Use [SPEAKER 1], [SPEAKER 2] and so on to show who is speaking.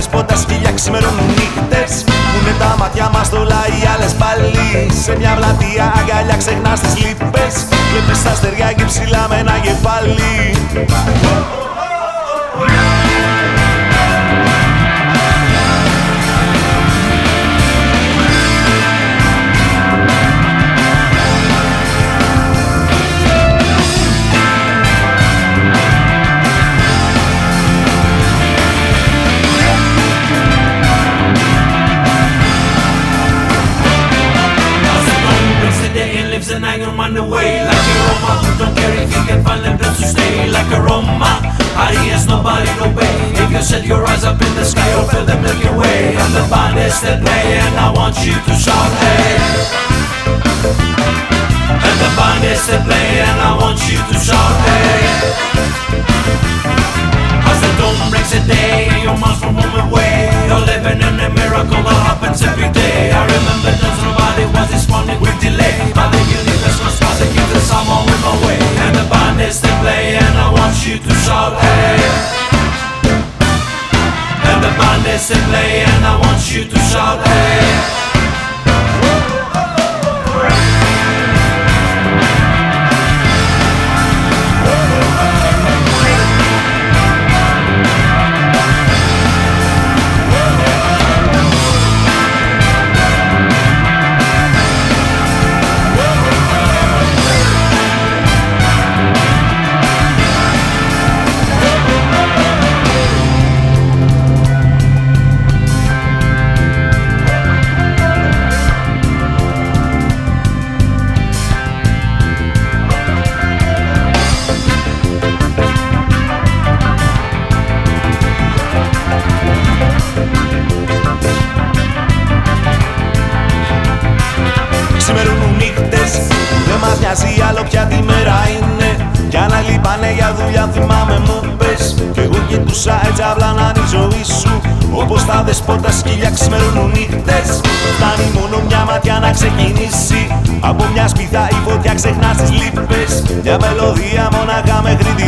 [SPEAKER 1] δεσπότας, χίλια ξημερώνουν νύχτες. Πουνε τα μάτια μας δόλα οι άλλες πάλι. Σε μια πλατεία αγκαλιά ξεχνάς τις λύπες. Βλέπεις τα αστεριά και ψηλά με ένα κεφάλι.
[SPEAKER 2] And hang your mind away like a Roma. Don't care if you can find them to stay like a Roma. Hari is nobody to obey. If you set your eyes up in the sky, you'll feel the Milky Way. And the band is still playing, and I want you to shout hey. And the band is still playing, and I want you to shout hey. As the dawn breaks a day, and you're miles from home away. You're living in a miracle that happens every day. I remember just nobody was responding with delay. But the universe was trying to keep the sum on with my way. And the band is still playing, and I want you to shout hey. And the band is still playing, and I want you to shout hey.
[SPEAKER 1] Ξημερώνουν νύχτες, δεν μας νοιάζει άλλο πια τι μέρα είναι. Κι αν άλλοι πάνε για δουλειά θυμάμαι μου πες. Κι εγώ κοιτούσα έτσι απλά να είναι η ζωή σου. Όπως τα δεσπότα σκύλια ξημερώνουν νύχτες. Φτάνει μόνο μια ματιά να ξεκινήσει. Από μια σπίθα η φωτιά ξεχνάς τις λύπες. Μια μελωδία μονάχα μέχρι τη